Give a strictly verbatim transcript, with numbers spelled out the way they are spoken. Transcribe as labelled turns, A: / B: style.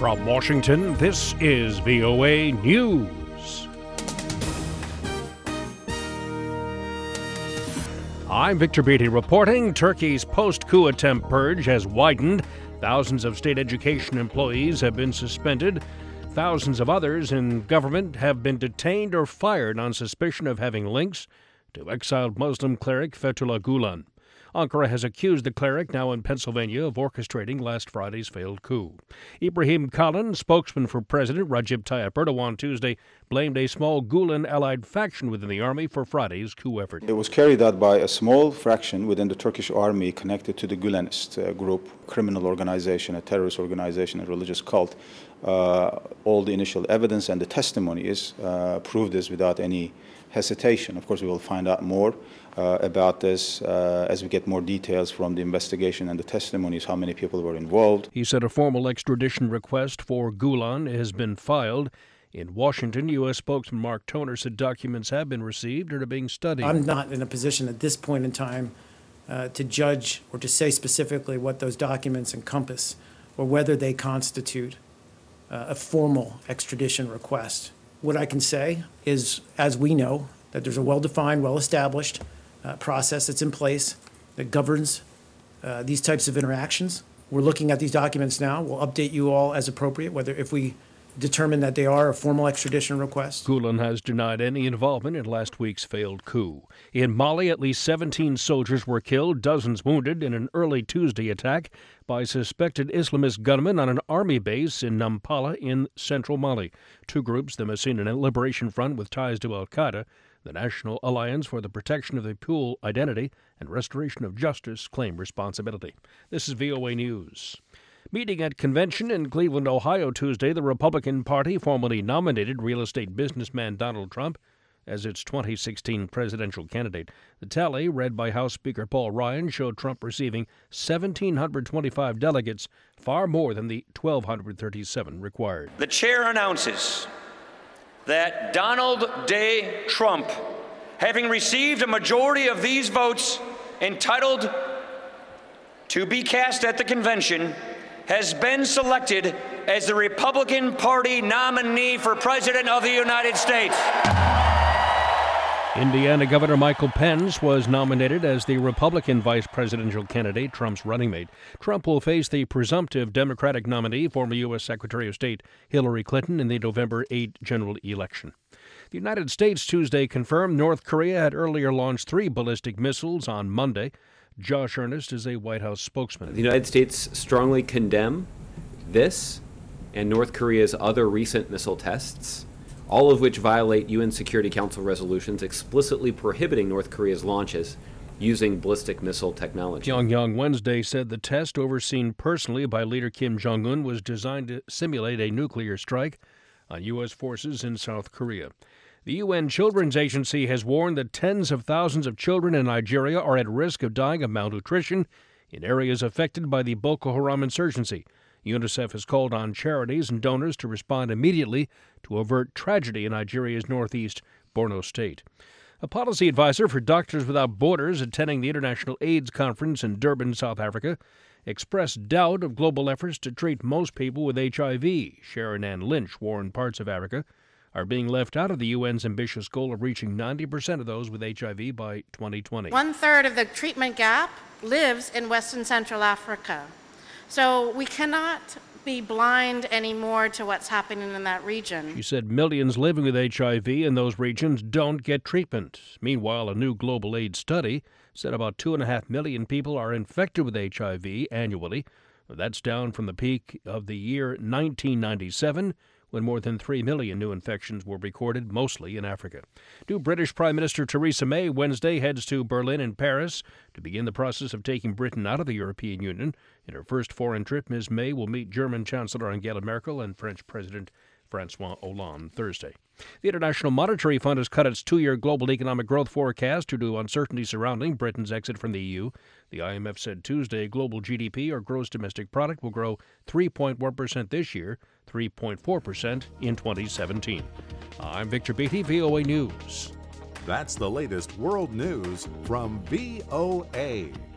A: From Washington, this is V O A News. I'm Victor Beatty reporting. Turkey's post-coup attempt purge has widened. Thousands of state education employees have been suspended. Thousands of others in government have been detained or fired on suspicion of having links to exiled Muslim cleric Fethullah Gulen. Ankara has accused the cleric, now in Pennsylvania, of orchestrating last Friday's failed coup. Ibrahim Kalin, spokesman for President Recep Tayyip Erdogan, Tuesday blamed a small Gulen-allied faction within the army for Friday's coup effort.
B: It was carried out by a small fraction within the Turkish army connected to the Gulenist uh, group, criminal organization, a terrorist organization, a religious cult. Uh, all the initial evidence and the testimony is uh, proved this without any hesitation. Of course, we will find out more uh, about this uh, as we get more details from the investigation and the testimonies, how many people were involved.
A: He said a formal extradition request for Gulen has been filed. In Washington, U S spokesman Mark Toner said documents have been received and are being studied.
C: I'm not in a position at this point in time uh, to judge or to say specifically what those documents encompass or whether they constitute uh, a formal extradition request. What I can say is, as we know, that there's a well-defined, well-established uh, process that's in place that governs uh, these types of interactions. We're looking at these documents now. We'll update you all as appropriate, whether if we determine that they are a formal extradition request.
A: Gulen has denied any involvement in last week's failed coup. In Mali, at least seventeen soldiers were killed, dozens wounded in an early Tuesday attack by suspected Islamist gunmen on an army base in Nampala in central Mali. Two groups, the Massina Liberation Front with ties to al-Qaeda, the National Alliance for the Protection of the Pul Identity and Restoration of Justice, claim responsibility. This is V O A News. Meeting at convention in Cleveland, Ohio, Tuesday, the Republican Party formally nominated real estate businessman Donald Trump as its twenty sixteen presidential candidate. The tally, read by House Speaker Paul Ryan, showed Trump receiving one thousand seven hundred twenty-five delegates, far more than the one thousand two hundred thirty-seven required.
D: The chair announces that Donald J. Trump, having received a majority of these votes entitled to be cast at the convention, has been selected as the Republican Party nominee for President of the United States.
A: Indiana Governor Michael Pence was nominated as the Republican vice presidential candidate, Trump's running mate. Trump will face the presumptive Democratic nominee, former U S Secretary of State Hillary Clinton, in the November eighth general election. The United States Tuesday confirmed North Korea had earlier launched three ballistic missiles on Monday. Josh Earnest is a White House spokesman.
E: The United States strongly condemn this and North Korea's other recent missile tests, all of which violate U N Security Council resolutions explicitly prohibiting North Korea's launches using ballistic missile technology.
A: Pyongyang Wednesday said the test, overseen personally by leader Kim Jong-un, was designed to simulate a nuclear strike on U S forces in South Korea. The U N Children's Agency has warned that tens of thousands of children in Nigeria are at risk of dying of malnutrition in areas affected by the Boko Haram insurgency. UNICEF has called on charities and donors to respond immediately to avert tragedy in Nigeria's northeast Borno state. A policy advisor for Doctors Without Borders attending the International AIDS Conference in Durban, South Africa, expressed doubt of global efforts to treat most people with H I V. Sharon Ann Lynch warned parts of Africa are being left out of the U N's ambitious goal of reaching ninety percent of those with H I V by twenty twenty.
F: One third of the treatment gap lives in West and Central Africa. So we cannot be blind anymore to what's happening in that region.
A: She said millions living with H I V in those regions don't get treatment. Meanwhile, a new global AIDS study said about two and a half million people are infected with H I V annually. That's down from the peak of the year nineteen ninety-seven, when more than three million new infections were recorded, mostly in Africa. New British Prime Minister Theresa May Wednesday heads to Berlin and Paris to begin the process of taking Britain out of the European Union. In her first foreign trip, Miz May will meet German Chancellor Angela Merkel and French President Francois Hollande Thursday. The International Monetary Fund has cut its two-year global economic growth forecast due to uncertainty surrounding Britain's exit from the E U. The I M F said Tuesday global G D P, or gross domestic product, will grow three point one percent this year, three point four percent in twenty seventeen. I'm Victor Beatty, V O A News.
G: That's the latest world news from V O A.